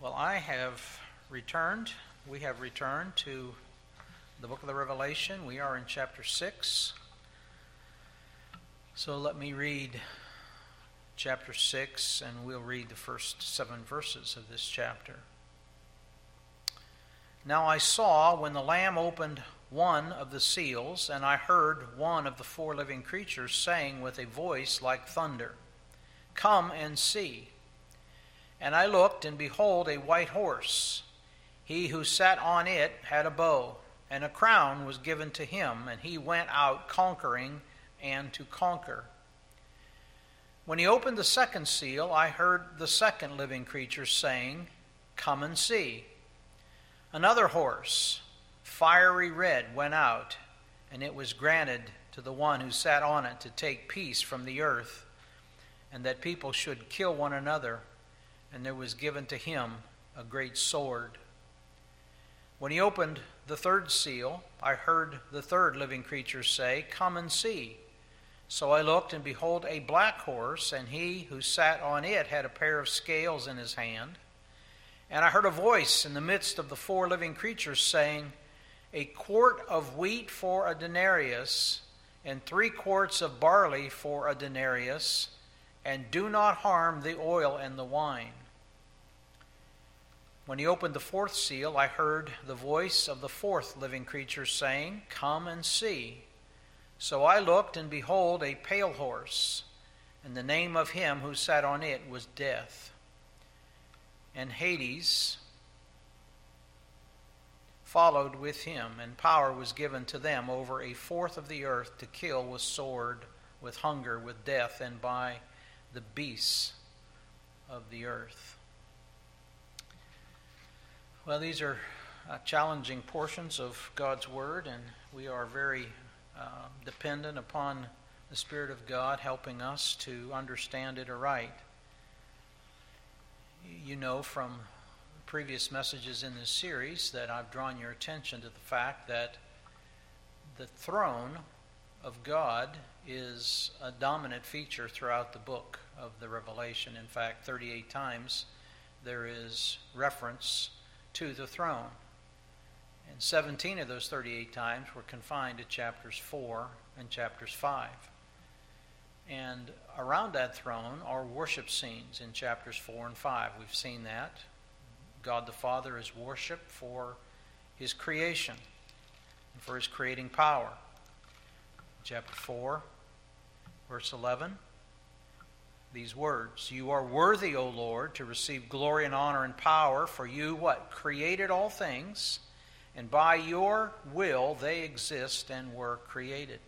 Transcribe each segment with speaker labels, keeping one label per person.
Speaker 1: Well, we have returned to the book of the Revelation. We are in chapter 6. So let me read chapter 6, and we'll read the first 7 verses of this chapter. Now I saw when the Lamb opened one of the seals, and I heard one of the 4 living creatures saying with a voice like thunder, "Come and see." And I looked, and behold, a white horse. He who sat on it had a bow, and a crown was given to him, and he went out conquering and to conquer. When he opened the second seal, I heard the second living creature saying, "Come and see." Another horse, fiery red, went out, and it was granted to the one who sat on it to take peace from the earth, and that people should kill one another, and there was given to him a great sword. When he opened the third seal, I heard the third living creature say, "Come and see." So I looked, and behold, a black horse, and he who sat on it had a pair of scales in his hand. And I heard a voice in the midst of the 4 living creatures saying, "A quart of wheat for a denarius, and 3 quarts of barley for a denarius, and do not harm the oil and the wine." When he opened the 4th seal, I heard the voice of the 4th living creature saying, "Come and see." So I looked, and behold, a pale horse, and the name of him who sat on it was Death. And Hades followed with him, and power was given to them over a fourth of the earth to kill with sword, with hunger, with death, and by the beasts of the earth. Well, these are challenging portions of God's Word, and we are very dependent upon the Spirit of God helping us to understand it aright. You know from previous messages in this series that I've drawn your attention to the fact that the throne of God is a dominant feature throughout the book of the Revelation. In fact, 38 times there is reference to the throne. And 17 of those 38 times were confined to chapters 4 and chapters 5. And around that throne are worship scenes in chapters 4 and 5. We've seen that. God the Father is worshiped for his creation and for his creating power. Chapter 4, verse 11, these words, "You are worthy, O Lord, to receive glory and honor and power, for you," what? "Created all things, and by your will they exist and were created."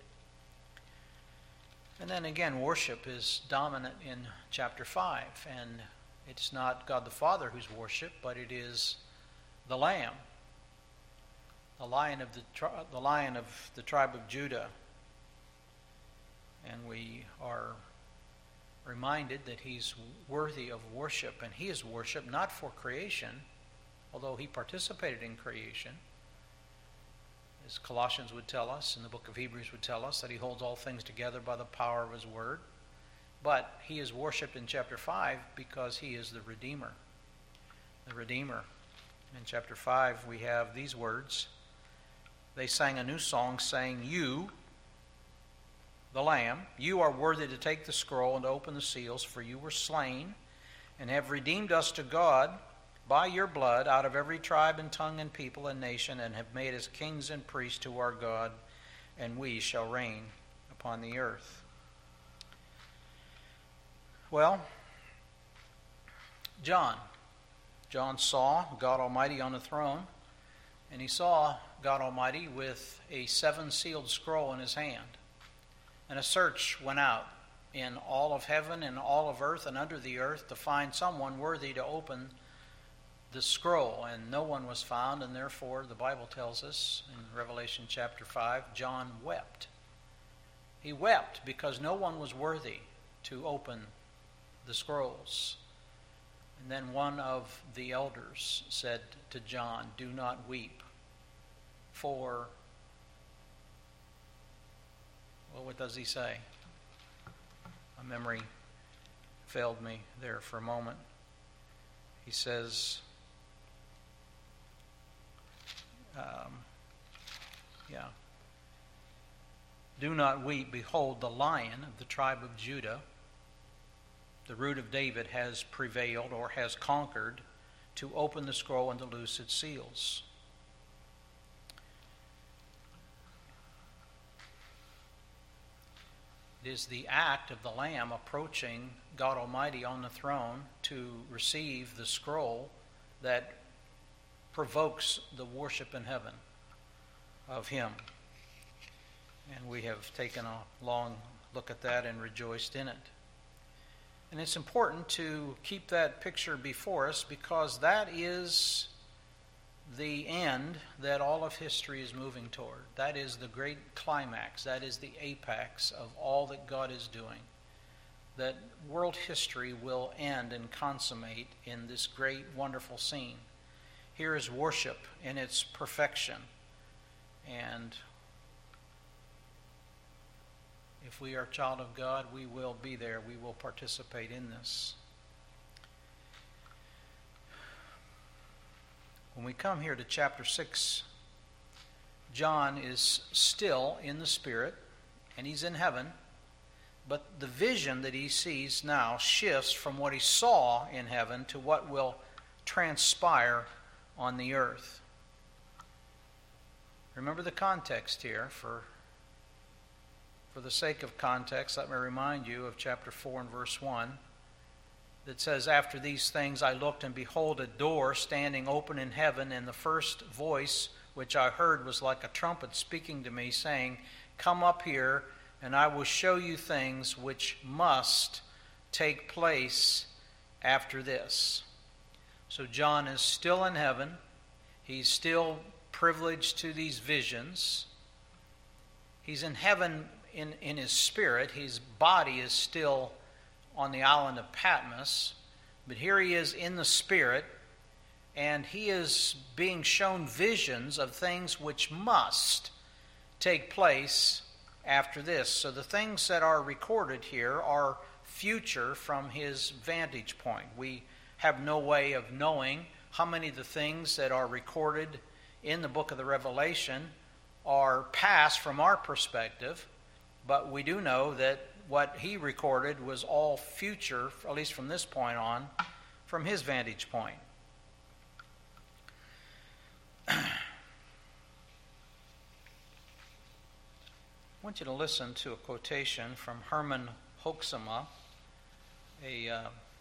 Speaker 1: And then again, worship is dominant in chapter 5, and it's not God the Father who's worshipped, but it is the Lamb, the Lion of the tribe of Judah. And we are reminded that he's worthy of worship, and he is worshipped not for creation, although he participated in creation, as Colossians would tell us, and the book of Hebrews would tell us, that he holds all things together by the power of his word. But he is worshipped in chapter 5 because he is the Redeemer. The Redeemer. In chapter 5 we have these words. They sang a new song saying, "You, the Lamb, you are worthy to take the scroll and to open the seals, for you were slain and have redeemed us to God by your blood out of every tribe and tongue and people and nation, and have made us kings and priests to our God, and we shall reign upon the earth." Well, John saw God Almighty on the throne, and he saw God Almighty with a 7-sealed scroll in his hand. And a search went out in all of heaven and all of earth and under the earth to find someone worthy to open the scroll, and no one was found, and therefore the Bible tells us in Revelation chapter 5, John wept. He wept because no one was worthy to open the scrolls. And then one of the elders said to John, "Do not weep, for..." Well, what does he say? My memory failed me there for a moment. He says, Do not weep. Behold, the Lion of the tribe of Judah, the root of David, has prevailed or has conquered to open the scroll and to loose its seals. It is the act of the Lamb approaching God Almighty on the throne to receive the scroll that provokes the worship in heaven of Him. And we have taken a long look at that and rejoiced in it. And it's important to keep that picture before us because that is the end that all of history is moving toward. That is the great climax. That is the apex of all that God is doing. That world history will end and consummate in this great, wonderful scene. Here is worship in its perfection. And if we are a child of God, we will be there. We will participate in this. When we come here to chapter 6, John is still in the Spirit, and he's in heaven, but the vision that he sees now shifts from what he saw in heaven to what will transpire on the earth. Remember the context here. For the sake of context, let me remind you of chapter 4 and verse 1. That says, after these things I looked, and behold, a door standing open in heaven, and the first voice which I heard was like a trumpet speaking to me, saying, come up here, and I will show you things which must take place after this. So John is still in heaven. He's still privileged to these visions. He's in heaven in his spirit. His body is still on the island of Patmos, but here he is in the Spirit, and he is being shown visions of things which must take place after this. So the things that are recorded here are future from his vantage point. We have no way of knowing how many of the things that are recorded in the book of the Revelation are past from our perspective, but we do know that what he recorded was all future, at least from this point on, from his vantage point. I want you to listen to a quotation from Herman Hoeksema, a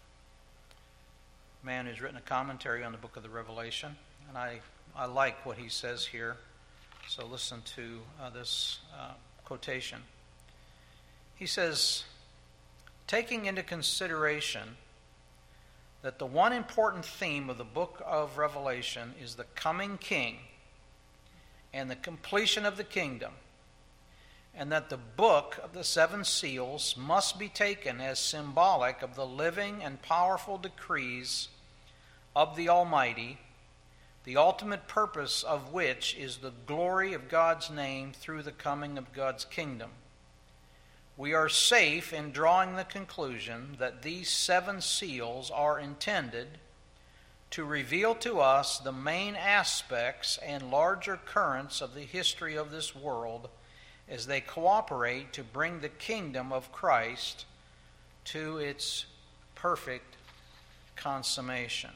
Speaker 1: man who's written a commentary on the book of the Revelation. And I like what he says here, so listen to this quotation. He says, taking into consideration that the one important theme of the book of Revelation is the coming king and the completion of the kingdom, and that the book of the seven seals must be taken as symbolic of the living and powerful decrees of the Almighty, the ultimate purpose of which is the glory of God's name through the coming of God's kingdom. We are safe in drawing the conclusion that these seven seals are intended to reveal to us the main aspects and larger currents of the history of this world as they cooperate to bring the kingdom of Christ to its perfect consummation.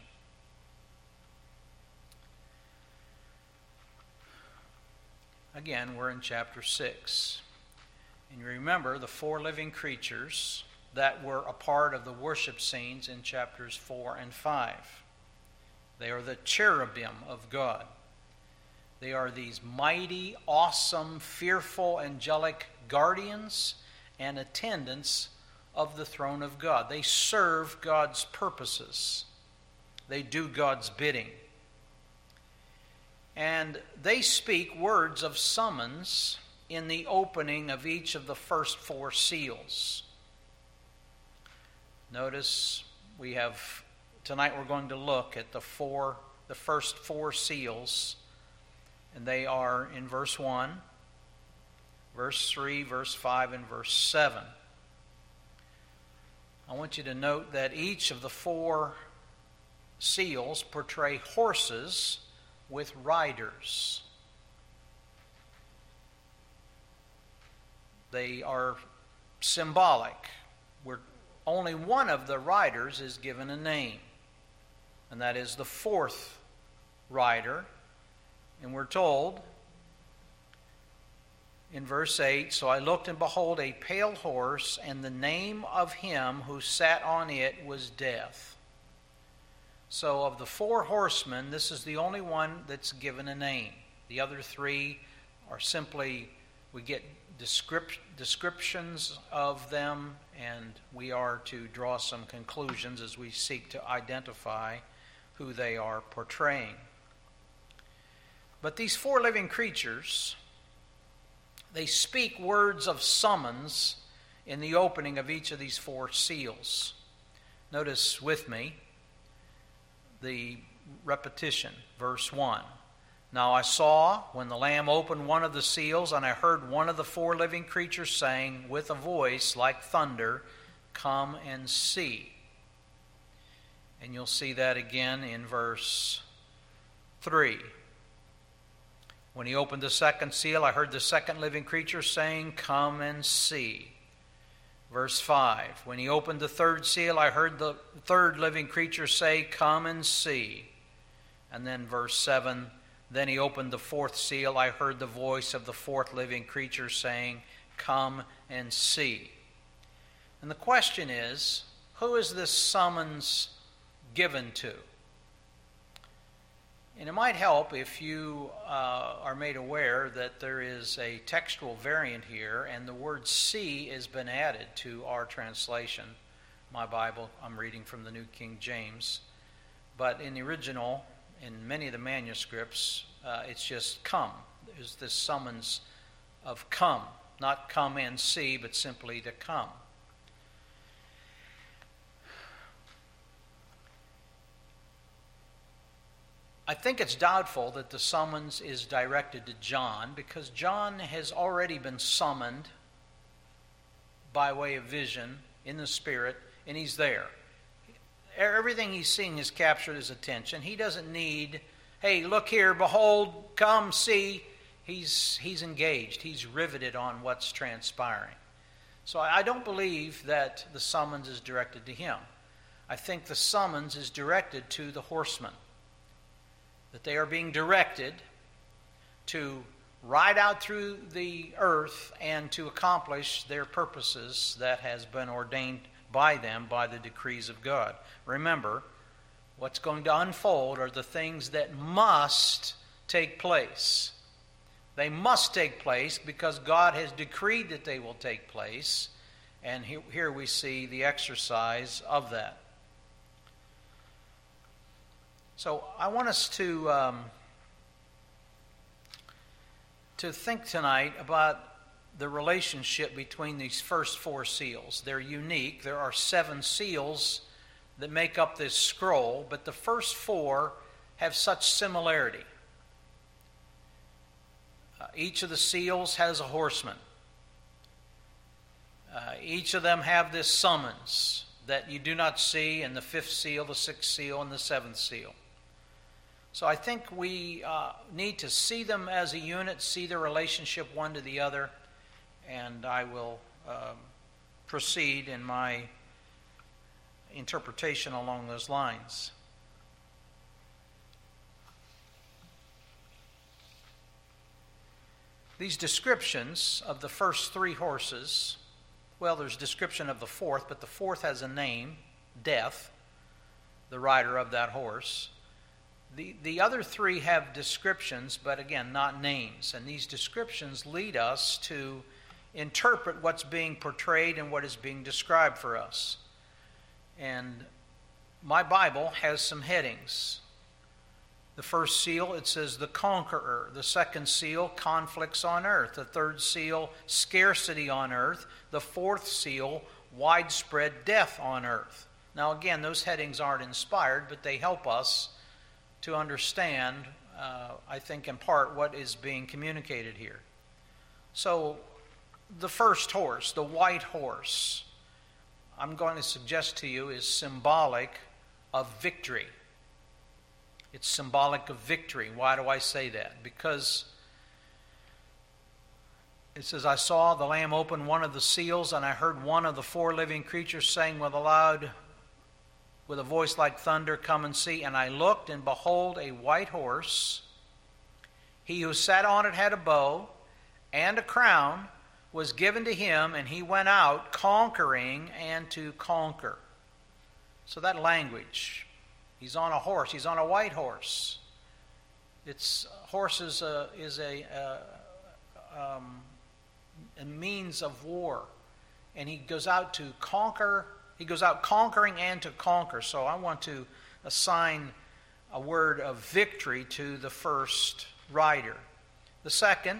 Speaker 1: Again, we're in chapter 6. And you remember the four living creatures that were a part of the worship scenes in chapters 4 and 5. They are the cherubim of God. They are these mighty, awesome, fearful, angelic guardians and attendants of the throne of God. They serve God's purposes. They do God's bidding. And they speak words of summons in the opening of each of the first four seals. Notice tonight we're going to look at the first four seals, and they are in verse 1, verse 3, verse 5, and verse 7. I want you to note that each of the four seals portray horses with riders. They are symbolic. Only one of the riders is given a name, and that is the fourth rider. And we're told in verse 8, "So I looked, and behold, a pale horse, and the name of him who sat on it was Death." So of the four horsemen, this is the only one that's given a name. The other three are simply, we get descriptions of them, and we are to draw some conclusions as we seek to identify who they are portraying. But these four living creatures, they speak words of summons in the opening of each of these four seals. Notice with me the repetition. Verse 1. "Now I saw, when the Lamb opened one of the seals, and I heard one of the four living creatures saying with a voice like thunder, 'Come and see.'" And you'll see that again in verse 3. "When he opened the second seal, I heard the second living creature saying, 'Come and see.'" Verse 5. "When he opened the third seal, I heard the third living creature say, 'Come and see.'" And then verse 7. "Then he opened the fourth seal. I heard the voice of the fourth living creature saying, 'Come and see.'" And the question is, who is this summons given to? And it might help if you are made aware that there is a textual variant here, and the word "see" has been added to our translation. My Bible, I'm reading from the New King James. But in the original, in many of the manuscripts, it's just "come." There's this summons of "come." Not "come and see," but simply to come. I think it's doubtful that the summons is directed to John, because John has already been summoned by way of vision in the Spirit, and he's there. Everything he's seeing has captured his attention. He doesn't need, "Hey, look here, behold, come, see." He's engaged. He's riveted on what's transpiring. So I don't believe that the summons is directed to him. I think the summons is directed to the horsemen, that they are being directed to ride out through the earth and to accomplish their purposes that has been ordained by them by the decrees of God. Remember, what's going to unfold are the things that must take place. They must take place because God has decreed that they will take place, and here we see the exercise of that. So I want us to think tonight about the relationship between these first four seals. They're unique. There are 7 seals that make up this scroll, but the first 4 have such similarity. Each of the seals has a horseman. Each of them have this summons that you do not see in the 5th seal, the 6th seal, and the 7th seal. So I think we need to see them as a unit, see their relationship one to the other, and I will proceed in my interpretation along those lines. These descriptions of the first 3 horses, well, there's description of the 4th, but the 4th has a name, Death, the rider of that horse. The other 3 have descriptions, but again, not names. And these descriptions lead us to interpret what's being portrayed and what is being described for us. And my Bible has some headings. The first seal, it says the conqueror. The second seal, conflicts on earth. The third seal, scarcity on earth. The 4th seal, widespread death on earth. Now again, those headings aren't inspired, but they help us to understand, I think in part, what is being communicated here. So the first horse, the white horse, I'm going to suggest to you is symbolic of victory. It's symbolic of victory. Why do I say that? Because it says, I saw the Lamb open one of the seals, and I heard one of the four living creatures saying with a voice like thunder, come and see. And I looked, and behold, a white horse. He who sat on it had a bow, and a crown was given to him, and he went out conquering and to conquer. So that language, he's on a horse, he's on a white horse. Horse is a means of war, and he goes out to conquer. He goes out conquering and to conquer. So I want to assign a word of victory to the first rider. The second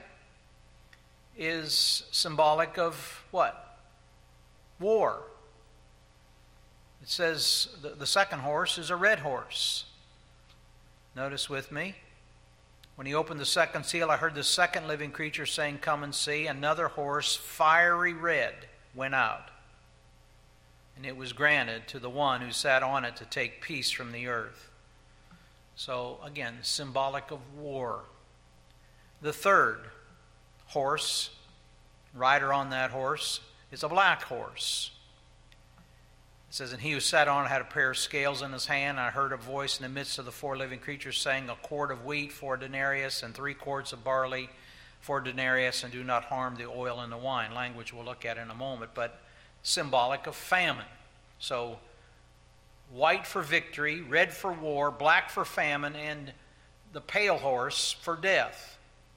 Speaker 1: is symbolic of what? War. It says the second horse is a red horse. Notice with me. When he opened the second seal, I heard the second living creature saying, come and see. Another horse, fiery red, went out. And it was granted to the one who sat on it to take peace from the earth. So, again, symbolic of war. The third horse, rider on that horse, is a black horse. It says, and he who sat on it had a pair of scales in his hand. And I heard a voice in the midst of the four living creatures saying, a quart of wheat for a denarius, and 3 quarts of barley for a denarius, and do not harm the oil and the wine. Language we'll look at in a moment, but symbolic of famine. So, white for victory, red for war, black for famine, and the pale horse for death.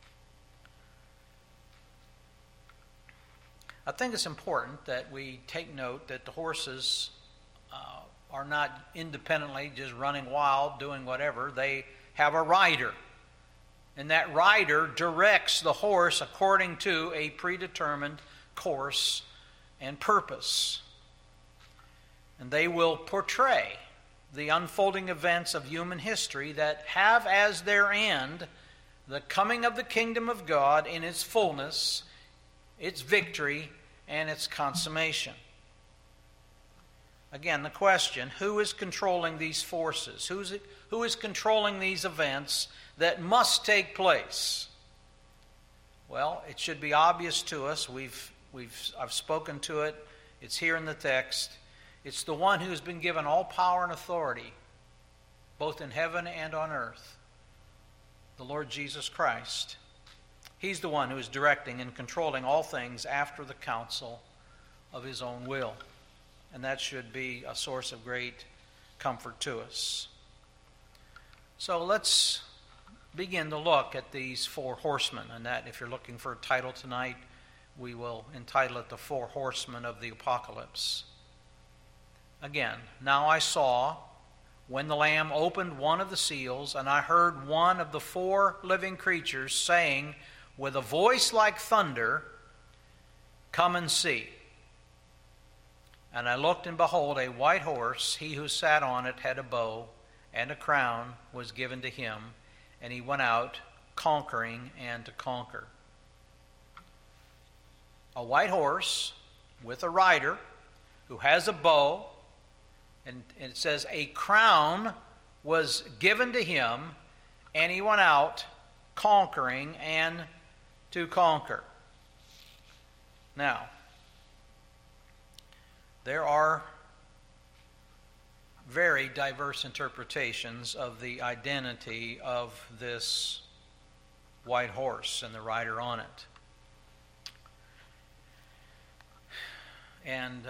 Speaker 1: I think it's important that we take note that the horses are not independently just running wild, doing whatever. They have a rider. And that rider directs the horse according to a predetermined course and purpose. And they will portray the unfolding events of human history that have as their end the coming of the kingdom of God in its fullness, its victory, and its consummation. Again, the question, who is controlling these forces? Who is controlling these events that must take place? Well, it should be obvious to us. I've spoken to it. It's here in the text. It's the one who has been given all power and authority, both in heaven and on earth, the Lord Jesus Christ. He's the one who is directing and controlling all things after the counsel of his own will. And that should be a source of great comfort to us. So let's begin to look at these 4 horsemen. And that, if you're looking for a title tonight, we will entitle it The 4 Horsemen of the Apocalypse. Again, now I saw, when the Lamb opened one of the seals, and I heard one of the 4 living creatures saying with a voice like thunder, come and see. And I looked, and behold, a white horse. He who sat on it had a bow, and a crown was given to him, and he went out conquering and to conquer. A white horse with a rider who has a bow, and it says a crown was given to him, and he went out conquering and to conquer. Now, there are very diverse interpretations of the identity of this white horse and the rider on it. And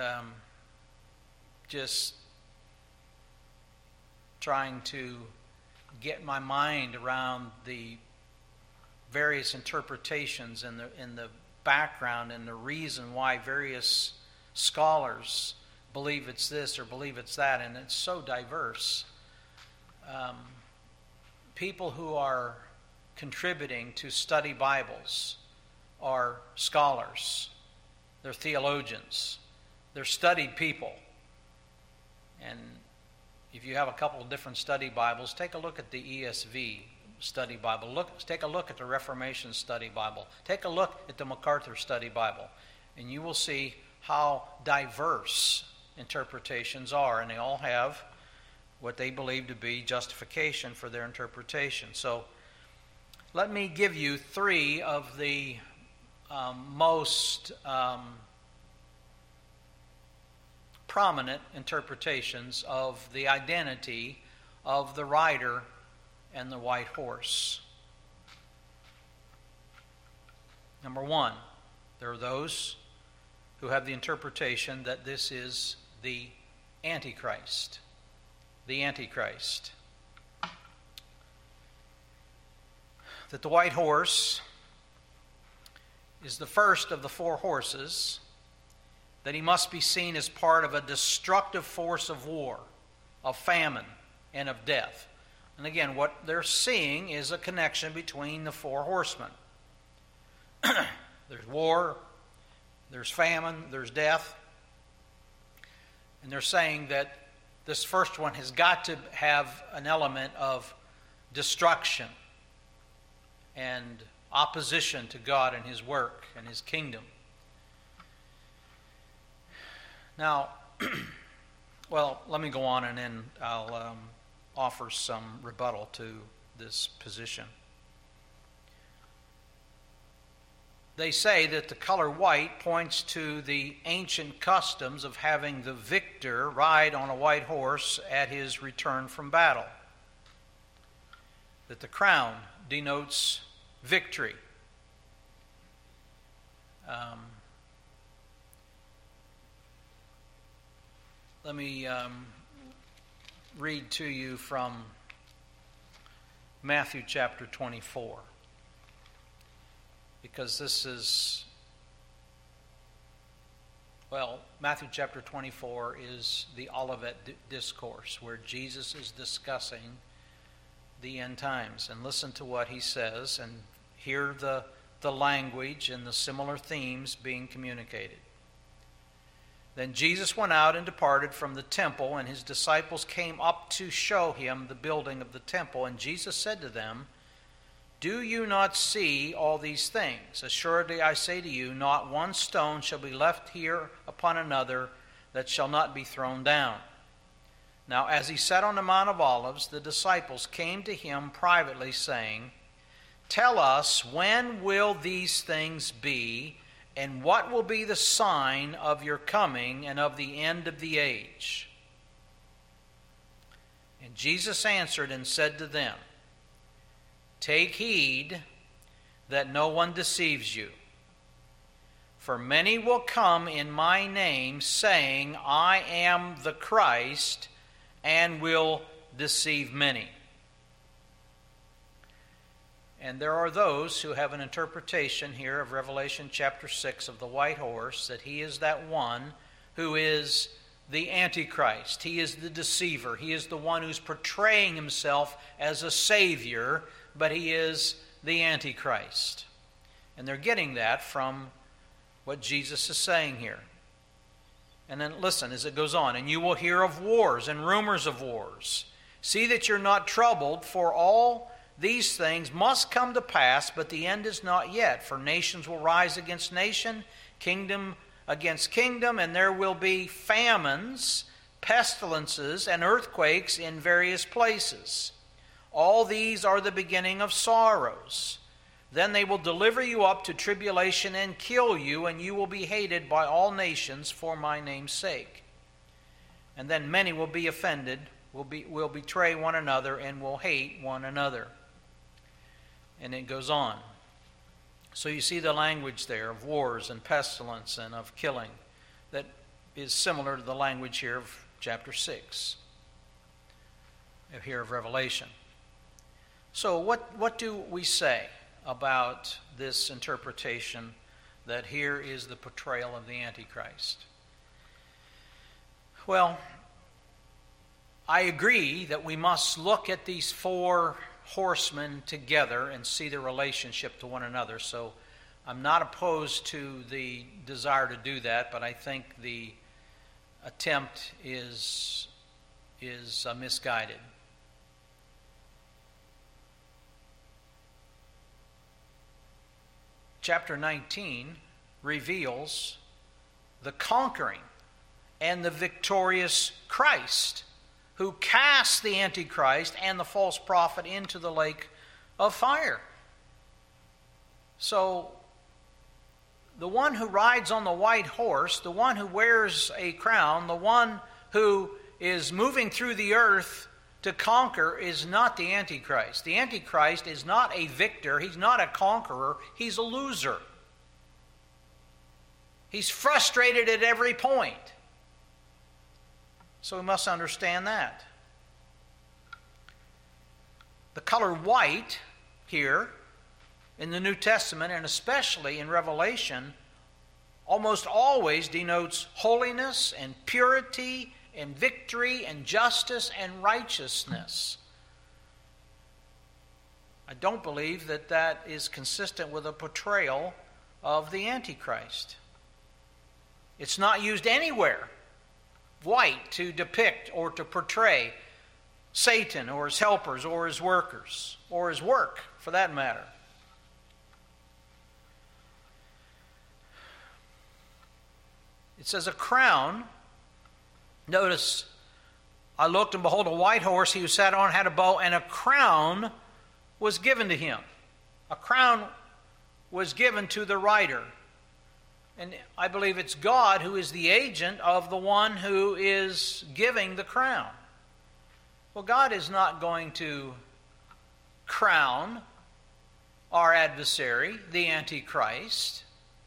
Speaker 1: just trying to get my mind around the various interpretations and the background and the reason why various scholars believe it's this or believe it's that, and it's so diverse. People who are contributing to study Bibles are scholars. They're theologians. They're studied people. And if you have a couple of different study Bibles, take a look at the ESV study Bible. Take a look at the Reformation study Bible. Take a look at the MacArthur study Bible. And you will see how diverse interpretations are. And they all have what they believe to be justification for their interpretation. So let me give you three of the most prominent interpretations of the identity of the rider and the white horse. Number one, there are those who have the interpretation that this is the Antichrist. The Antichrist. That the white horse is the first of the four horses, that he must be seen as part of a destructive force of war, of famine, and of death. And again, what they're seeing is a connection between the four horsemen. There's war, there's famine, there's death. And they're saying that this first one has got to have an element of destruction and opposition to God and His work and His kingdom. Now, well, let me go on and then I'll offer some rebuttal to this position. They say that the color white points to the ancient customs of having the victor ride on a white horse at his return from battle. That the crown denotes victory. Let me read to you from Matthew chapter 24. Because this is, well, Matthew chapter 24 is the Olivet Discourse, where Jesus is discussing the end times. And listen to what he says, and hear the language and the similar themes being communicated. Then Jesus went out and departed from the temple, and his disciples came up to show him the building of the temple. And Jesus said to them, "Do you not see all these things? Assuredly I say to you, not one stone shall be left here upon another that shall not be thrown down." Now as he sat on the Mount of Olives, the disciples came to him privately, saying, "Tell us, when will these things be, and what will be the sign of your coming and of the end of the age?" And Jesus answered and said to them, "Take heed that no one deceives you. For many will come in my name, saying, 'I am the Christ,' and will deceive many." And there are those who have an interpretation here of Revelation chapter 6 of the white horse, that he is that one who is the Antichrist. He is the deceiver. He is the one who's portraying himself as a savior, but he is the Antichrist. And they're getting that from what Jesus is saying here. And then listen as it goes on. "And you will hear of wars and rumors of wars. See that you're not troubled, for all these things must come to pass, but the end is not yet. For nations will rise against nation, kingdom against kingdom, and there will be famines, pestilences, and earthquakes in various places. All these are the beginning of sorrows. Then they will deliver you up to tribulation and kill you, and you will be hated by all nations for my name's sake. And then many will be offended, will betray one another, and will hate one another." And it goes on. So you see the language there of wars and pestilence and of killing that is similar to the language here of chapter 6, here of Revelation. So what do we say about this interpretation that here is the portrayal of the Antichrist? Well, I agree that we must look at these four horsemen together and see the relationship to one another. So I'm not opposed to the desire to do that, but I think the attempt is misguided. Chapter 19 reveals the conquering and the victorious Christ who casts the Antichrist and the false prophet into the lake of fire. So, the one who rides on the white horse, the one who wears a crown, the one who is moving through the earth to conquer is not the Antichrist. The Antichrist is not a victor. He's not a conqueror. He's a loser. He's frustrated at every point. So we must understand that. The color white here in the New Testament, and especially in Revelation, almost always denotes holiness and purity and victory and justice and righteousness. I don't believe that that is consistent with a portrayal of the Antichrist. It's not used anywhere, white, to depict or to portray Satan or his helpers or his workers or his work, for that matter. It says a crown. Notice, I looked and behold a white horse, he who sat on had a bow, and a crown was given to him. A crown was given to the rider. And I believe it's God who is the agent of the one who is giving the crown. Well, God is not going to crown our adversary, the Antichrist.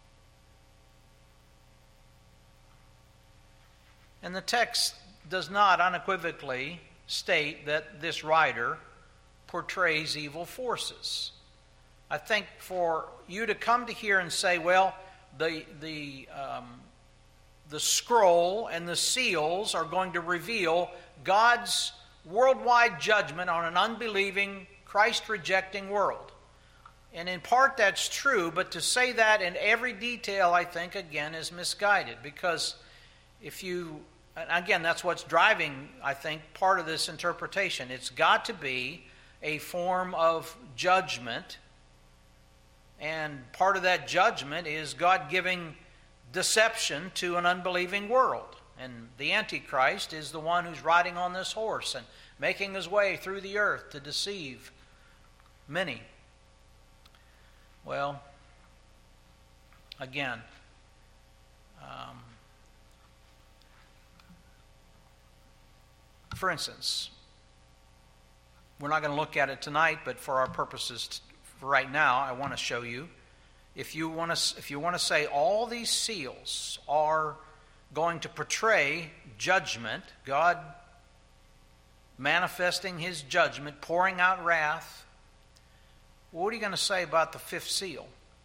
Speaker 1: And the text does not unequivocally state that this rider portrays evil forces. I think for you to come to here and say, well, the scroll and the seals are going to reveal God's worldwide judgment on an unbelieving, Christ-rejecting world. And in part that's true, but to say that in every detail, I think, again, is misguided. Because if you, again, that's what's driving, I think, part of this interpretation. It's got to be a form of judgment. And part of that judgment is God giving deception to an unbelieving world. And the Antichrist is the one who's riding on this horse and making his way through the earth to deceive many. Well, again, for instance, we're not going to look at it tonight, but for our purposes for right now, I want to show you. If you want to say all these seals are going to portray judgment, God manifesting his judgment, pouring out wrath, what are you going to say about the fifth seal?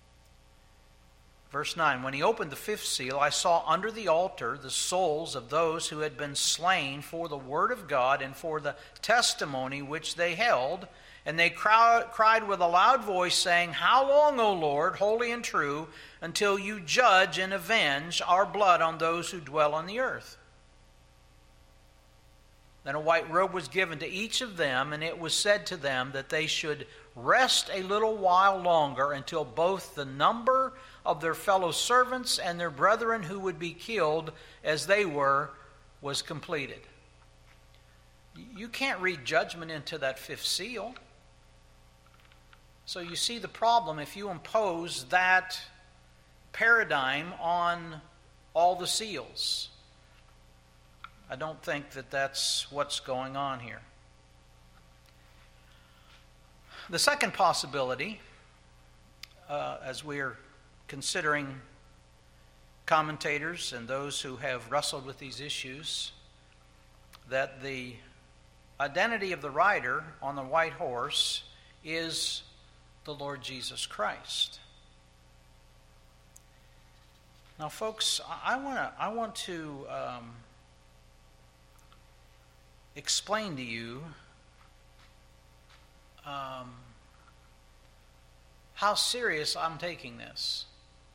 Speaker 1: Verse 9, when he opened the fifth seal, I saw under the altar the souls of those who had been slain for the word of God and for the testimony which they held. And they cried with a loud voice, saying, How long, O Lord, holy and true, until you judge and avenge our blood on those who dwell on the earth? Then a white robe was given to each of them, and it was said to them that they should rest a little while longer until both the number of their fellow servants and their brethren who would be killed as they were was completed. You can't read judgment into that fifth seal. So you see the problem if you impose that paradigm on all the seals. I don't think that that's what's going on here. The second possibility, as we're considering commentators and those who have wrestled with these issues, that the identity of the rider on the white horse is the Lord Jesus Christ. Now, folks, I want to explain to you how serious I'm taking this.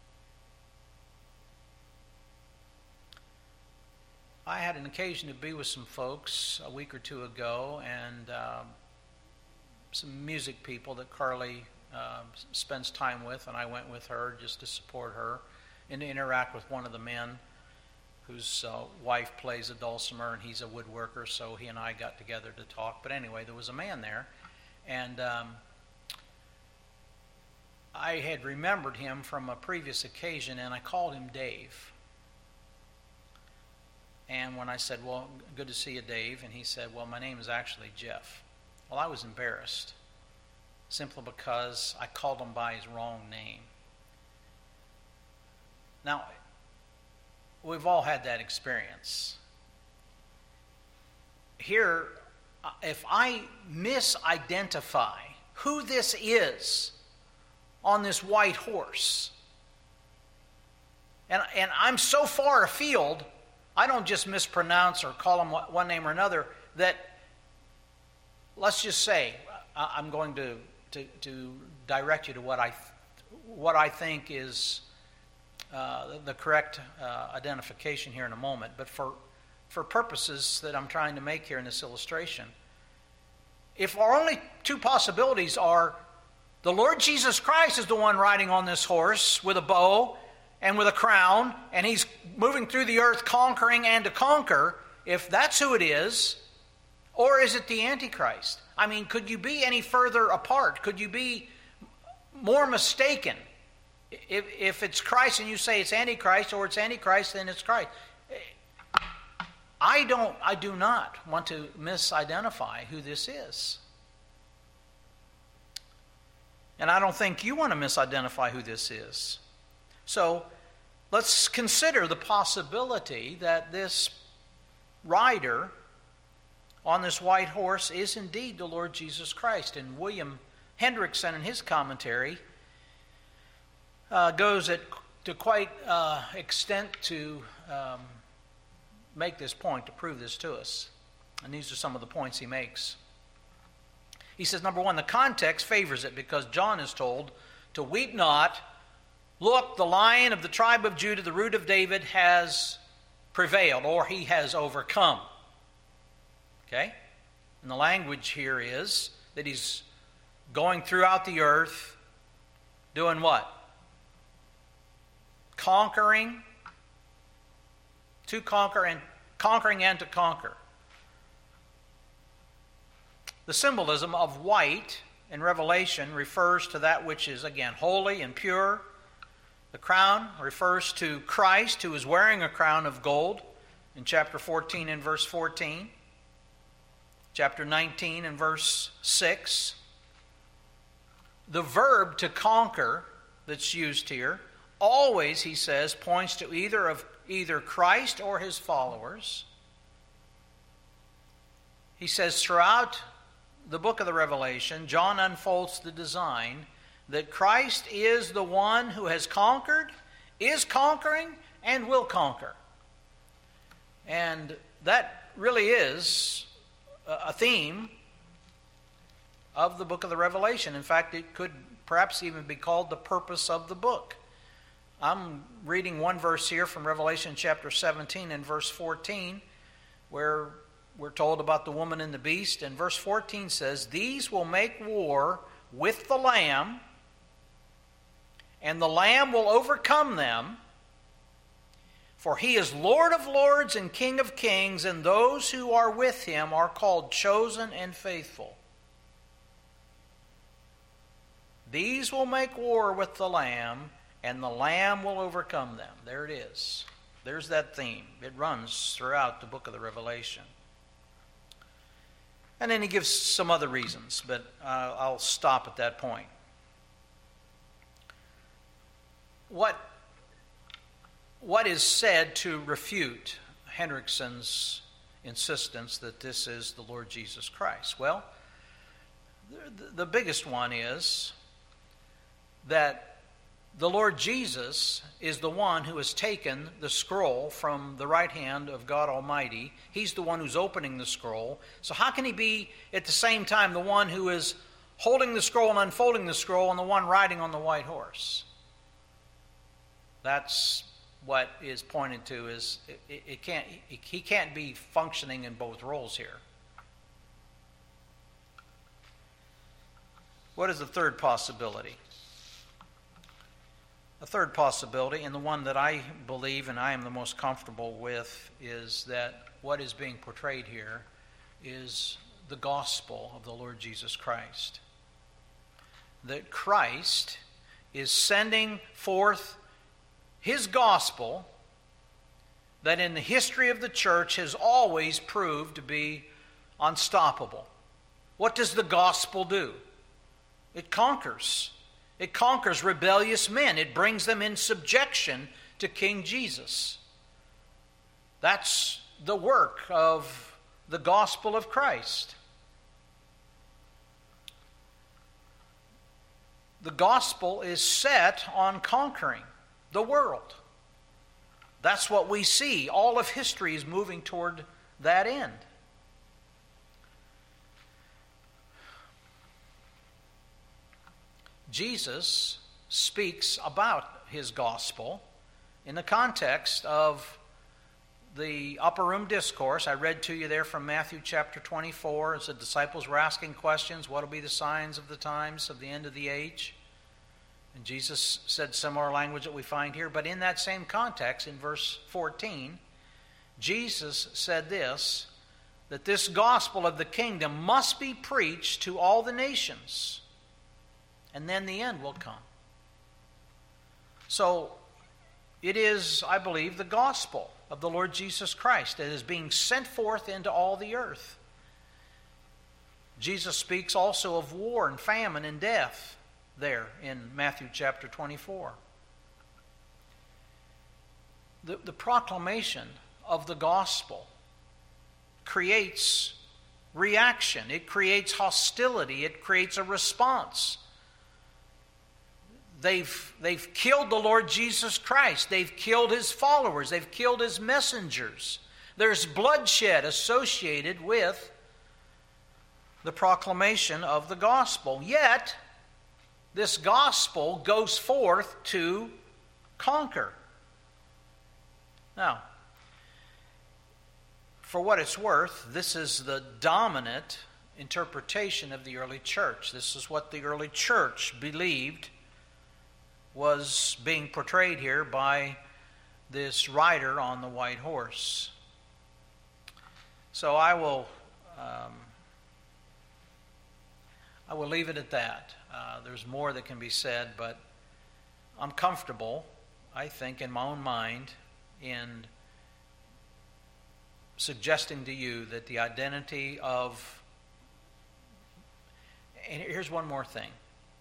Speaker 1: I had an occasion to be with some folks a week or two ago, and some music people that Carly spends time with, and I went with her just to support her and to interact with one of the men whose wife plays a dulcimer, and he's a woodworker, so he and I got together to talk. But anyway, there was a man there, and I had remembered him from a previous occasion, and I called him Dave. And when I said, well, good to see you, Dave, and he said, well, my name is actually Jeff. Well, I was embarrassed, simply because I called him by his wrong name. Now, we've all had that experience. Here, if I misidentify who this is on this white horse, and I'm so far afield, I don't just mispronounce or call him one name or another, that, let's just say, I'm going to direct you to what I think is the correct identification here in a moment. But for purposes that I'm trying to make here in this illustration, if our only two possibilities are the Lord Jesus Christ is the one riding on this horse with a bow and with a crown, and he's moving through the earth conquering and to conquer, if that's who it is, or is it the Antichrist? I mean, could you be any further apart? Could you be more mistaken? If it's Christ and you say it's Antichrist, or it's Antichrist, then it's Christ. I do not want to misidentify who this is. And I don't think you want to misidentify who this is. So let's consider the possibility that this rider on this white horse is indeed the Lord Jesus Christ. And William Hendrickson, in his commentary, goes to quite extent to make this point, to prove this to us. And these are some of the points he makes. He says, number one, the context favors it because John is told to weep not. Look, the Lion of the tribe of Judah, the Root of David, has prevailed, or he has overcome. Okay? And the language here is that he's going throughout the earth, doing what? Conquering, to conquer, and conquering and to conquer. The symbolism of white in Revelation refers to that which is, again, holy and pure. The crown refers to Christ, who is wearing a crown of gold in chapter 14 and verse 14. Chapter 19 and verse 6. The verb to conquer that's used here always, he says, points to either Christ or his followers. He says throughout the book of the Revelation, John unfolds the design that Christ is the one who has conquered, is conquering, and will conquer. And that really is a theme of the book of the Revelation. In fact, it could perhaps even be called the purpose of the book. I'm reading one verse here from Revelation chapter 17 and verse 14, where we're told about the woman and the beast. And verse 14 says, "These will make war with the Lamb, and the Lamb will overcome them, for he is Lord of lords and King of kings, and those who are with him are called chosen and faithful." These will make war with the Lamb, and the Lamb will overcome them. There it is. There's that theme. It runs throughout the book of the Revelation. And then he gives some other reasons, but I'll stop at that point. What is said to refute Hendrickson's insistence that this is the Lord Jesus Christ? Well, the biggest one is that the Lord Jesus is the one who has taken the scroll from the right hand of God Almighty. He's the one who's opening the scroll. So how can he be at the same time the one who is holding the scroll and unfolding the scroll and the one riding on the white horse? That's what is pointed to is he can't be functioning in both roles here. What is the third possibility? A third possibility, and the one that I believe and I am the most comfortable with, is that what is being portrayed here is the gospel of the Lord Jesus Christ. That Christ is sending forth his gospel that in the history of the church has always proved to be unstoppable. What does the gospel do? It conquers. It conquers rebellious men. It brings them in subjection to King Jesus. That's the work of the gospel of Christ. The gospel is set on conquering the world. That's what we see. All of history is moving toward that end. Jesus speaks about his gospel in the context of the upper room discourse. I read to you there from Matthew chapter 24 as the disciples were asking questions. What will be the signs of the times of the end of the age? And Jesus said similar language that we find here. But in that same context, in verse 14, Jesus said this, that this gospel of the kingdom must be preached to all the nations, and then the end will come. So it is, I believe, the gospel of the Lord Jesus Christ that is being sent forth into all the earth. Jesus speaks also of war and famine and death there in Matthew chapter 24. The proclamation of the gospel creates reaction. It creates hostility. It creates a response. They've killed the Lord Jesus Christ. They've killed his followers. They've killed his messengers. There's bloodshed associated with the proclamation of the gospel. Yet, this gospel goes forth to conquer. Now, for what it's worth, this is the dominant interpretation of the early church. This is what the early church believed was being portrayed here by this rider on the white horse. So I will leave it at that. There's more that can be said, but I'm comfortable, I think, in my own mind, in suggesting to you that the identity of... And here's one more thing.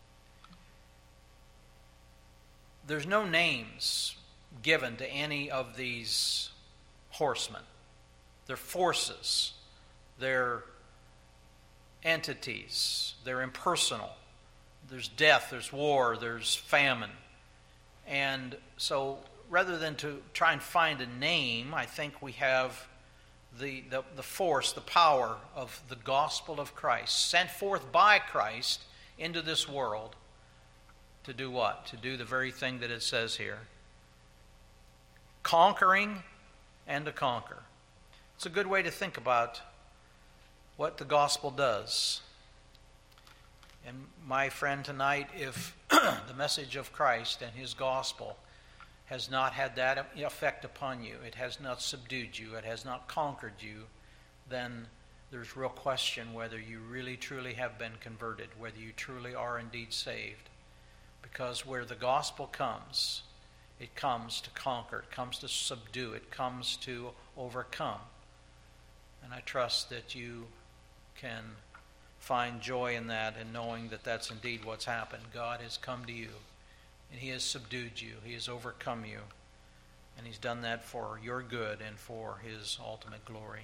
Speaker 1: There's no names given to any of these horsemen. They're forces. They're entities. They're impersonal. There's death, there's war, there's famine. And so rather than to try and find a name, I think we have the force, the power of the gospel of Christ, sent forth by Christ into this world to do what? To do the very thing that it says here. Conquering and to conquer. It's a good way to think about what the gospel does. And my friend, tonight, if the message of Christ and his gospel has not had that effect upon you, it has not subdued you, it has not conquered you, then there's real question whether you really truly have been converted, whether you truly are indeed saved. Because where the gospel comes, it comes to conquer, it comes to subdue, it comes to overcome. And I trust that you can find joy in that and knowing that that's indeed what's happened. God has come to you, and he has subdued you, he has overcome you, and he's done that for your good and for his ultimate glory.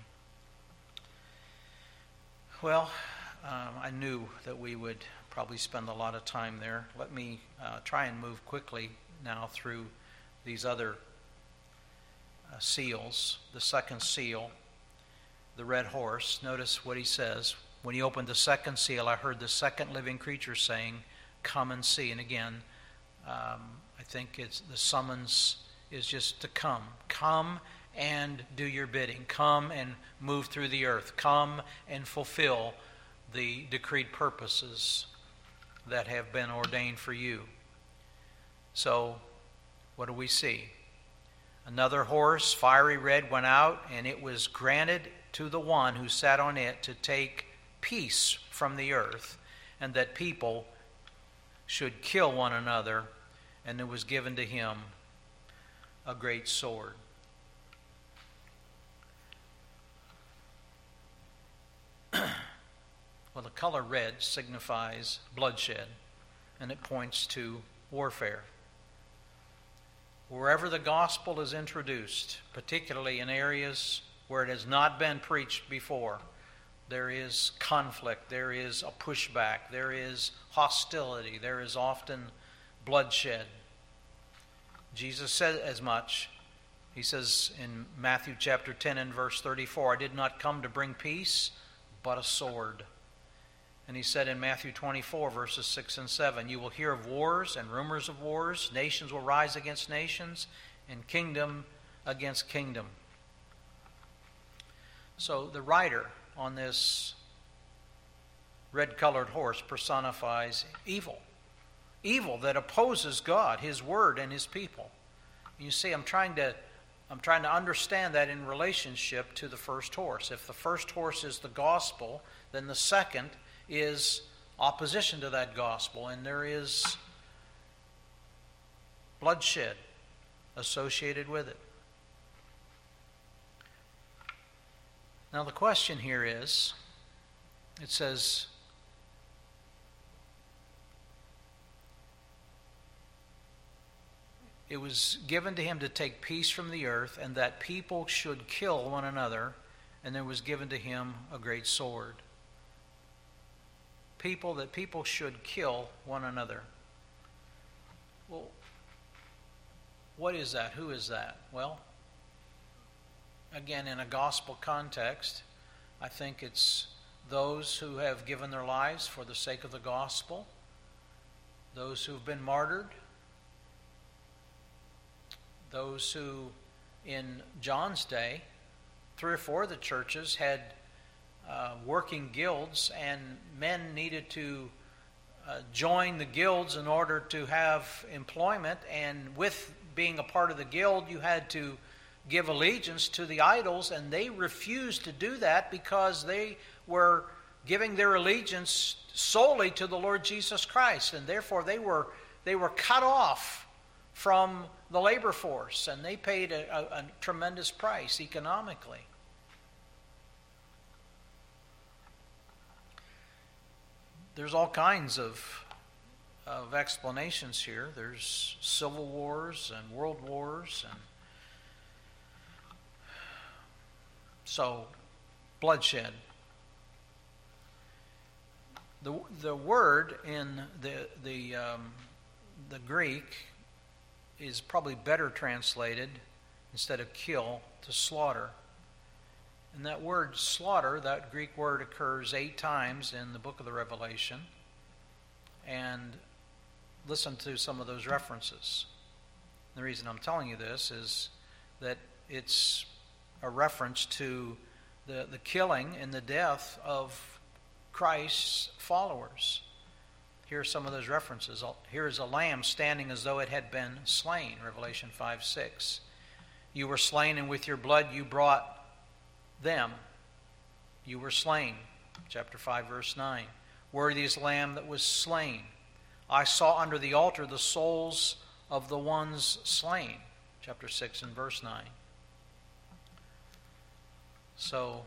Speaker 1: Well, I knew that we would probably spend a lot of time there. Let me try and move quickly now through these other seals. The second seal, the red horse. Notice what he says. When he opened the second seal, I heard the second living creature saying, "Come and see." And again, I think it's the summons is just to come. Come and do your bidding. Come and move through the earth. Come and fulfill the decreed purposes that have been ordained for you. So what do we see? Another horse, fiery red, went out, and it was granted to the one who sat on it to take peace from the earth, and that people should kill one another, and it was given to him a great sword. Well, the color red signifies bloodshed, and it points to warfare. Wherever the gospel is introduced, particularly in areas where it has not been preached before, there is conflict, there is a pushback, there is hostility, there is often bloodshed. Jesus said as much. He says in Matthew chapter 10 and verse 34, I did not come to bring peace, but a sword. And he said in Matthew 24, verses 6 and 7, you will hear of wars and rumors of wars. Nations will rise against nations, and kingdom against kingdom. So the rider on this red-colored horse personifies evil. Evil that opposes God, His Word, and His people. You see, I'm trying to understand that in relationship to the first horse. If the first horse is the gospel, then the second is opposition to that gospel, and there is bloodshed associated with it. Now the question here is, it says, it was given to him to take peace from the earth, and that people should kill one another, and there was given to him a great sword. That people should kill one another. Well, what is that? Who is that? Well, again, in a gospel context, I think it's those who have given their lives for the sake of the gospel, those who've been martyred, those who, in John's day, 3 or 4 of the churches had working guilds, and men needed to join the guilds in order to have employment, and with being a part of the guild, you had to give allegiance to the idols, and they refused to do that because they were giving their allegiance solely to the Lord Jesus Christ, and therefore they were cut off from the labor force, and they paid a tremendous price economically. There's all kinds of explanations here. There's civil wars and world wars, and so bloodshed. The word in the Greek is probably better translated, instead of kill, to slaughter. And that word slaughter, that Greek word, occurs 8 times in the book of the Revelation. And listen to some of those references. The reason I'm telling you this is that it's a reference to the killing and the death of Christ's followers. Here are some of those references. Here is a lamb standing as though it had been slain, Revelation 5:6. You were slain, and with your blood you brought them. You were slain, chapter 5, verse 9. Worthy is the lamb that was slain. I saw under the altar the souls of the ones slain, chapter 6 and verse 9. So,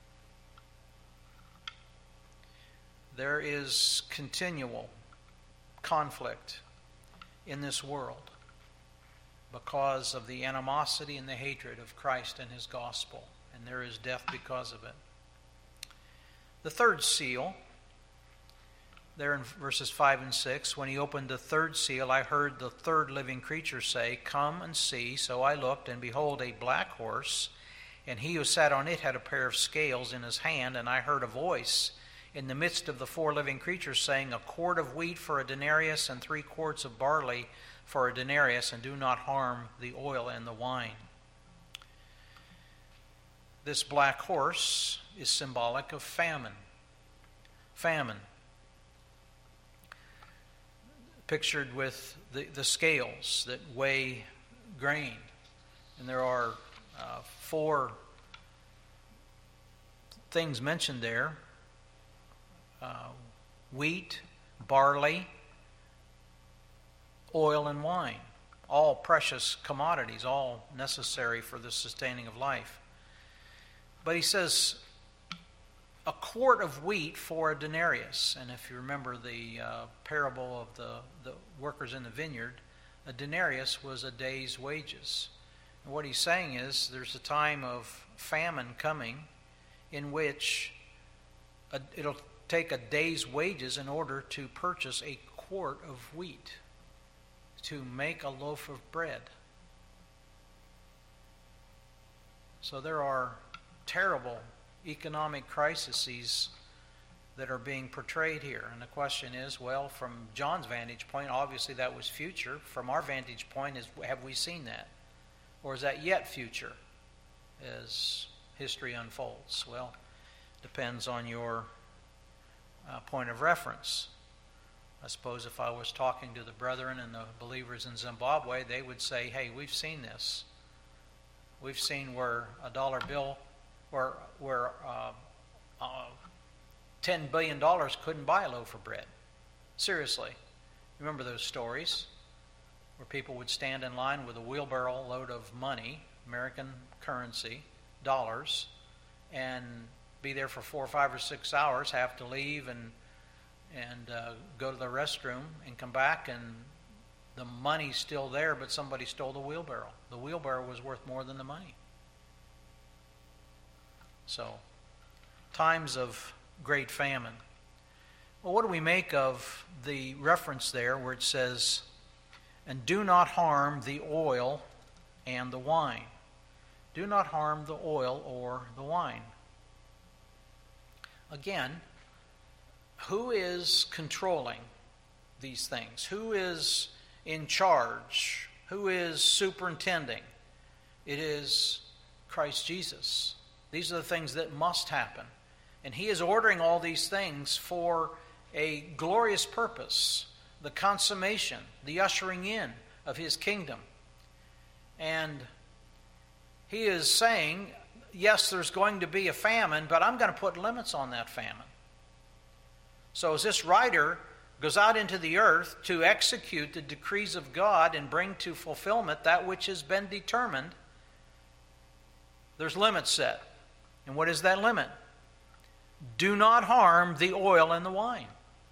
Speaker 1: there is continual conflict in this world because of the animosity and the hatred of Christ and His gospel. And there is death because of it. The third seal, there in verses 5 and 6, when he opened the third seal, I heard the third living creature say, come and see. So I looked, and behold, a black horse, and he who sat on it had a pair of scales in his hand, and I heard a voice in the midst of the 4 living creatures saying, a quart of wheat for a denarius, and 3 quarts of barley for a denarius, and do not harm the oil and the wine. This black horse is symbolic of famine. Famine. pictured with the scales that weigh grain. And there are 4 things mentioned there: wheat, barley, oil, and wine. All precious commodities, all necessary for the sustaining of life. But he says, a quart of wheat for a denarius. And if you remember the parable of the workers in the vineyard, a denarius was a day's wages. And what he's saying is there's a time of famine coming in which it'll take a day's wages in order to purchase a quart of wheat to make a loaf of bread. So there are terrible economic crises that are being portrayed here. And the question is, well, from John's vantage point, obviously that was future. From our vantage point, have we seen that? Or is that yet future as history unfolds? Well, depends on your point of reference. I suppose if I was talking to the brethren and the believers in Zimbabwe, they would say, hey, we've seen this. We've seen where a dollar bill, where $10 billion couldn't buy a loaf of bread. Seriously. Remember those stories where people would stand in line with a wheelbarrow load of money, American currency, dollars, and be there for 4 or 5 or 6 hours, have to leave and go to the restroom and come back, and the money's still there, but somebody stole the wheelbarrow. The wheelbarrow was worth more than the money. So, times of great famine. Well, what do we make of the reference there where it says, and do not harm the oil and the wine? Do not harm the oil or the wine. Again, who is controlling these things? Who is in charge? Who is superintending? It is Christ Jesus. These are the things that must happen. And he is ordering all these things for a glorious purpose, the consummation, the ushering in of his kingdom. And he is saying, yes, there's going to be a famine, but I'm going to put limits on that famine. So as this writer goes out into the earth to execute the decrees of God and bring to fulfillment that which has been determined, there's limits set. And what is that limit? Do not harm the oil and the wine.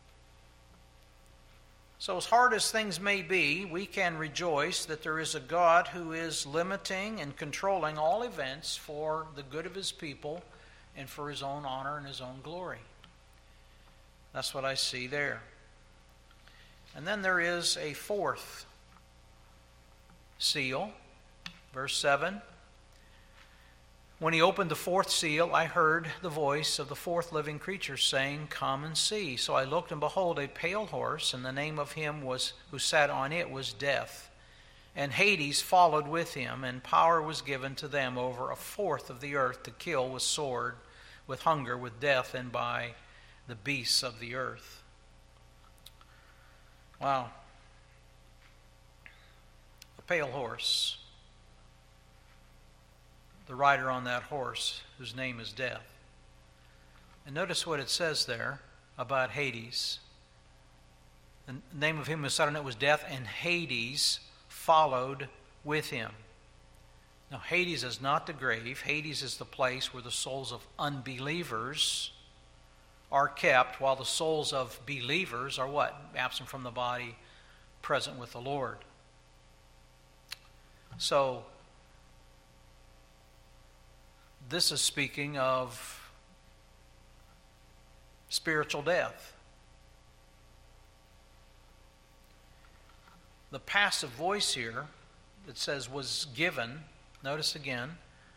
Speaker 1: So as hard as things may be, we can rejoice that there is a God who is limiting and controlling all events for the good of his people and for his own honor and his own glory. That's what I see there. And then there is a 4th seal, verse 7. When he opened the 4th seal, I heard the voice of the 4th living creature saying, come and see. So I looked, and behold, a pale horse, and the name of him who sat on it was Death. And Hades followed with him, and power was given to them over 1/4 of the earth to kill with sword, with hunger, with death, and by the beasts of the earth. Wow. A pale horse. The rider on that horse, whose name is Death. And notice what it says there about Hades. The name of him who sat on it was Death, and Hades followed with him. Now, Hades is not the grave. Hades is the place where the souls of unbelievers are kept, while the souls of believers are what? Absent from the body, present with the Lord. So, this is speaking of spiritual death. The passive voice here that says was given, notice again,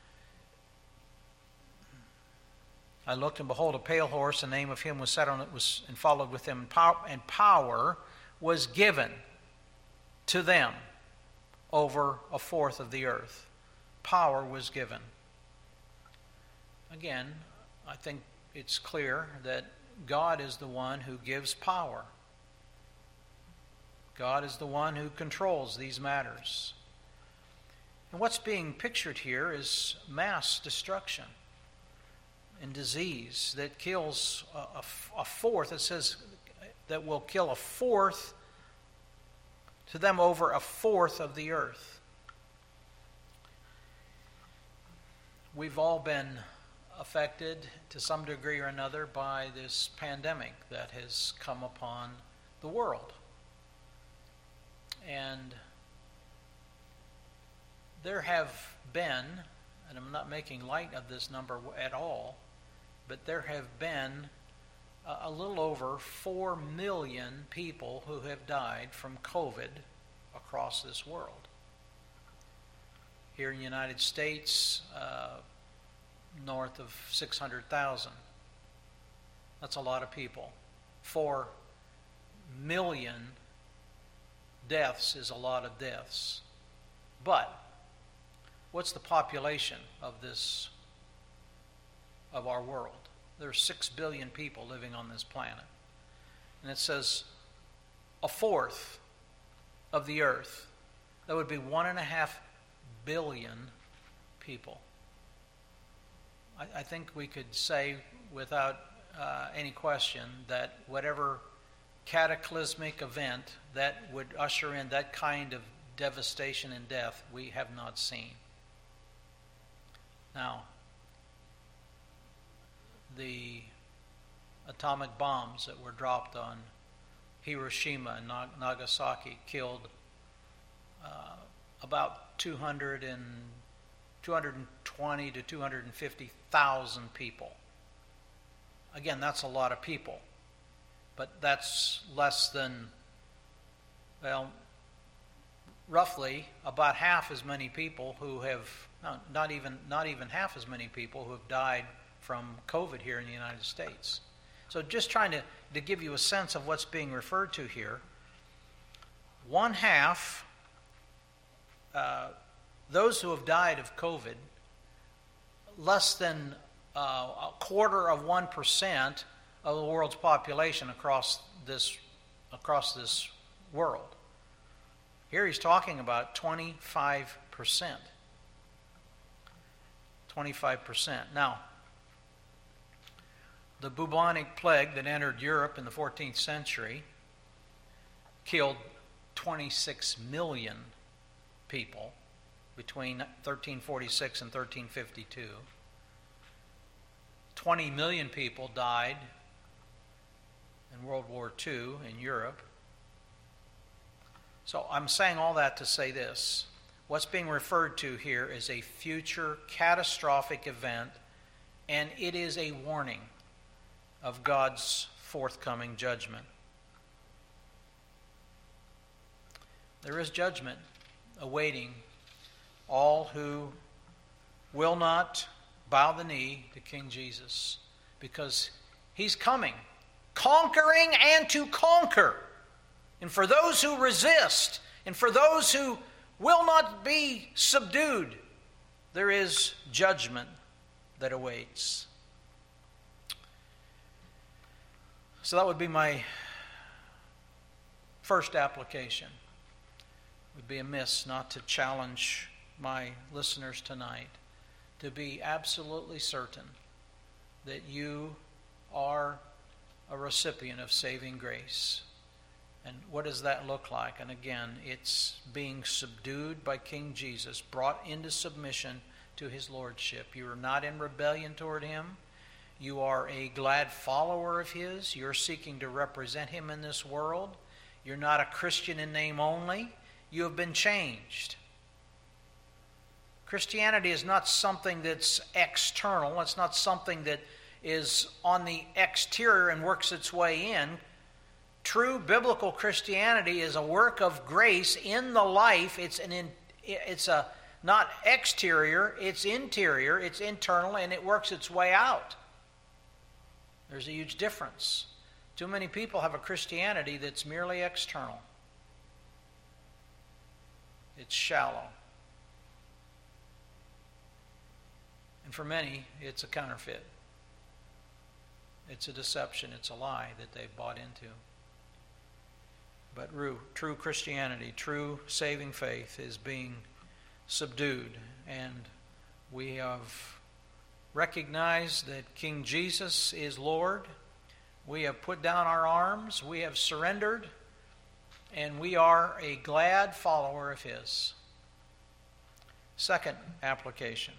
Speaker 1: I looked, and behold, a pale horse, the name of him was sat on it, and followed with him, and power was given to them over 1/4 of the earth. Power was given. Again, I think it's clear that God is the one who gives power. God is the one who controls these matters. And what's being pictured here is mass destruction and disease that kills a fourth. It says that will kill a fourth, to them over a fourth of the earth. We've all been affected to some degree or another by this pandemic that has come upon the world. And there have been, and I'm not making light of this number at all, but there have been a little over 4 million people who have died from COVID across this world. Here in the United States, north of 600,000. That's a lot of people. 4 million deaths is a lot of deaths. But what's the population of our world? There's 6 billion people living on this planet. And it says a fourth of the earth. That would be 1.5 billion people. I think we could say without any question that whatever cataclysmic event that would usher in that kind of devastation and death, we have not seen. Now, the atomic bombs that were dropped on Hiroshima and Nagasaki killed about 220 to 250,000 people. Again, that's a lot of people, but that's less than, well, roughly about half as many people who have, not even half as many people who have died from COVID here in the United States. So just trying to give you a sense of what's being referred to here. One half, those who have died of COVID, less than a quarter of 1% of the world's population across this world. Here he's talking about 25%. 25%. Now, the bubonic plague that entered Europe in the 14th century killed 26 million people between 1346 and 1352. 20 million people died in World War II in Europe. So I'm saying all that to say this. What's being referred to here is a future catastrophic event, and it is a warning of God's forthcoming judgment. There is judgment awaiting all who will not bow the knee to King Jesus, because he's coming, conquering and to conquer. And for those who resist, and for those who will not be subdued, there is judgment that awaits. So that would be my first application. It would be amiss not to challenge my listeners tonight to be absolutely certain that you are a recipient of saving grace. And what does that look like? And again, it's being subdued by King Jesus, brought into submission to his lordship. You are not in rebellion toward him. You are a glad follower of his. You're seeking to represent him in this world. You're not a Christian in name only. You have been changed. Christianity is not something that's external. It's not something that is on the exterior and works its way in. True biblical Christianity is a work of grace in the life. It's not exterior, it's interior, it's internal, and it works its way out. There's a huge difference. Too many people have a Christianity that's merely external. It's shallow. And for many, it's a counterfeit. It's a deception. It's a lie that they've bought into. But true Christianity, true saving faith is being subdued. And we have recognized that King Jesus is Lord. We have put down our arms. We have surrendered. And we are a glad follower of His. Second application.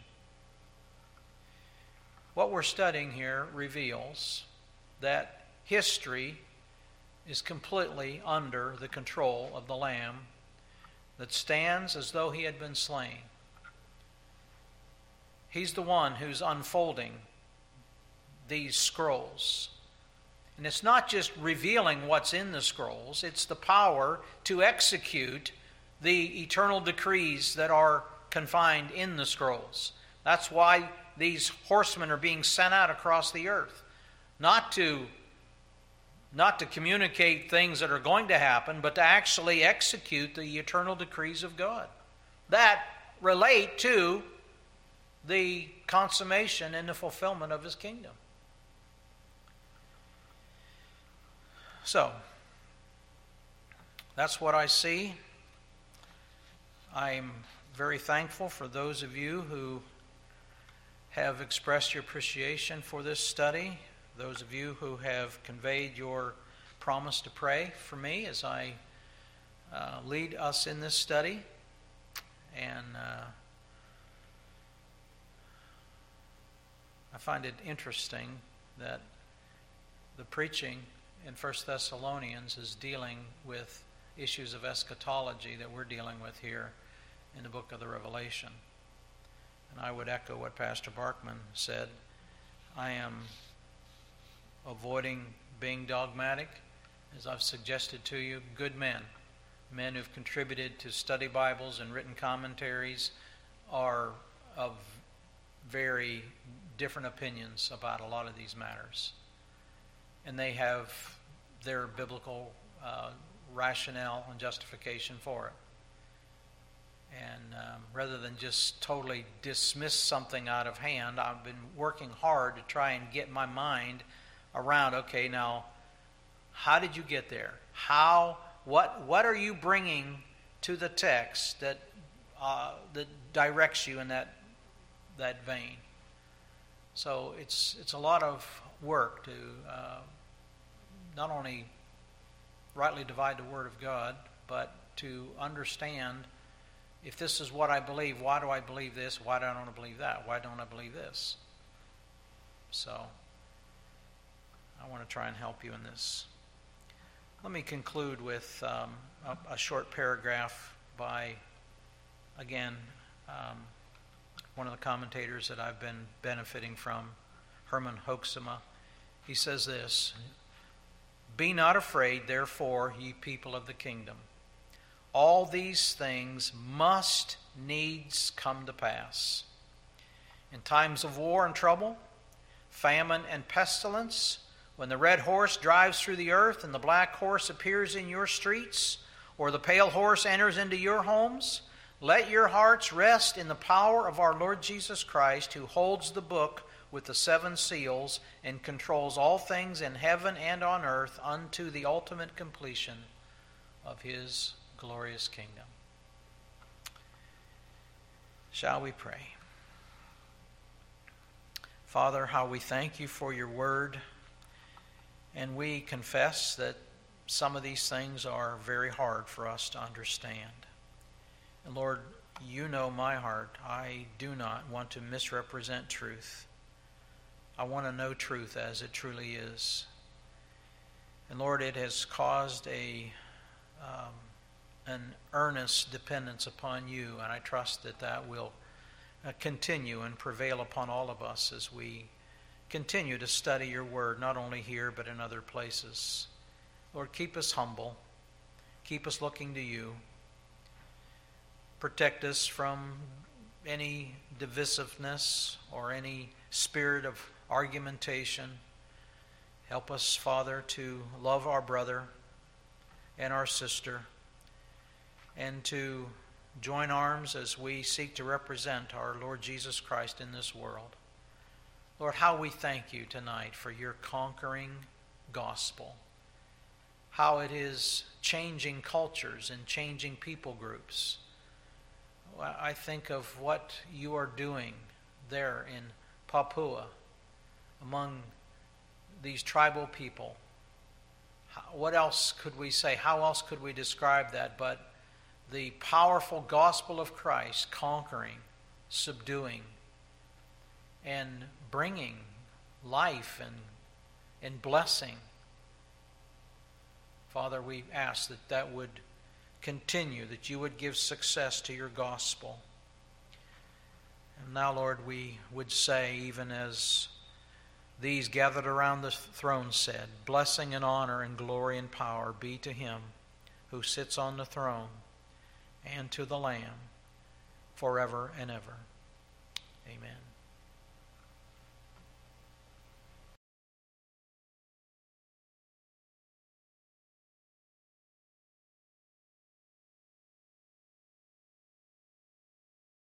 Speaker 1: What we're studying here reveals that history is completely under the control of the Lamb that stands as though He had been slain. He's the one who's unfolding these scrolls. And it's not just revealing what's in the scrolls, it's the power to execute the eternal decrees that are confined in the scrolls. That's why these horsemen are being sent out across the earth. Not to communicate things that are going to happen, but to actually execute the eternal decrees of God that relate to the consummation and the fulfillment of His kingdom. So, that's what I see. I'm very thankful for those of you who have expressed your appreciation for this study, those of you who have conveyed your promise to pray for me as I lead us in this study. And I find it interesting that the preaching in 1 Thessalonians is dealing with issues of eschatology that we're dealing with here in the book of the Revelation. And I would echo what Pastor Barkman said. I am avoiding being dogmatic. As I've suggested to you, good men who've contributed to study Bibles and written commentaries, are of very different opinions about a lot of these matters. And they have their biblical rationale and justification for it. And rather than just totally dismiss something out of hand, I've been working hard to try and get my mind around, okay, now, how did you get there? What are you bringing to the text that directs you in that vein? So it's a lot of work to not only rightly divide the Word of God, but to understand, if this is what I believe, why do I believe this? Why don't I believe that? Why don't I believe this? So I want to try and help you in this. Let me conclude with a short paragraph by, again, one of the commentators that I've been benefiting from, Herman Hoeksema. He says this: "Be not afraid, therefore, ye people of the kingdom. All these things must needs come to pass. In times of war and trouble, famine and pestilence, when the red horse drives through the earth and the black horse appears in your streets, or the pale horse enters into your homes, let your hearts rest in the power of our Lord Jesus Christ, who holds the book with the 7 seals and controls all things in heaven and on earth unto the ultimate completion of His glorious kingdom." Shall we pray? Father, how we thank you for your word, and we confess that some of these things are very hard for us to understand. And Lord, you know my heart. I do not want to misrepresent truth. I want to know truth as it truly is. And Lord, it has caused an earnest dependence upon you, and I trust that will continue and prevail upon all of us as we continue to study your word, not only here but in other places. Lord, keep us humble. Keep us looking to you. Protect us from any divisiveness or any spirit of argumentation. Help us, Father, to love our brother and our sister, and to join arms as we seek to represent our Lord Jesus Christ in this world. Lord, how we thank you tonight for your conquering gospel. how it is changing cultures and changing people groups. I think of what you are doing there in Papua among these tribal people. What else could we say? How else could we describe that but the powerful gospel of Christ conquering, subduing, and bringing life and blessing? Father, we ask that that would continue, that you would give success to your gospel. And now, Lord, we would say, even as these gathered around the throne said, blessing and honor and glory and power be to him who sits on the throne and to the Lamb forever and ever. Amen.